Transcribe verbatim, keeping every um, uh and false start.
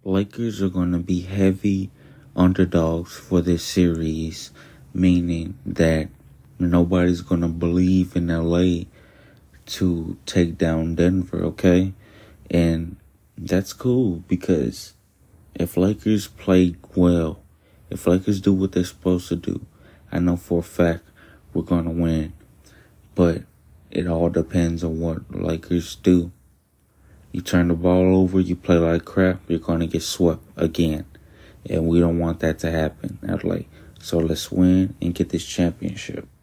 Lakers are going to be heavy underdogs for this series, meaning that nobody's going to believe in L A to take down Denver, okay? And that's cool because if Lakers play well, if Lakers do what they're supposed to do, I know for a fact we're going to win. But it all depends on what Lakers do. You turn the ball over, you play like crap, you're going to get swept again. And we don't want that to happen, L A. So let's win and get this championship.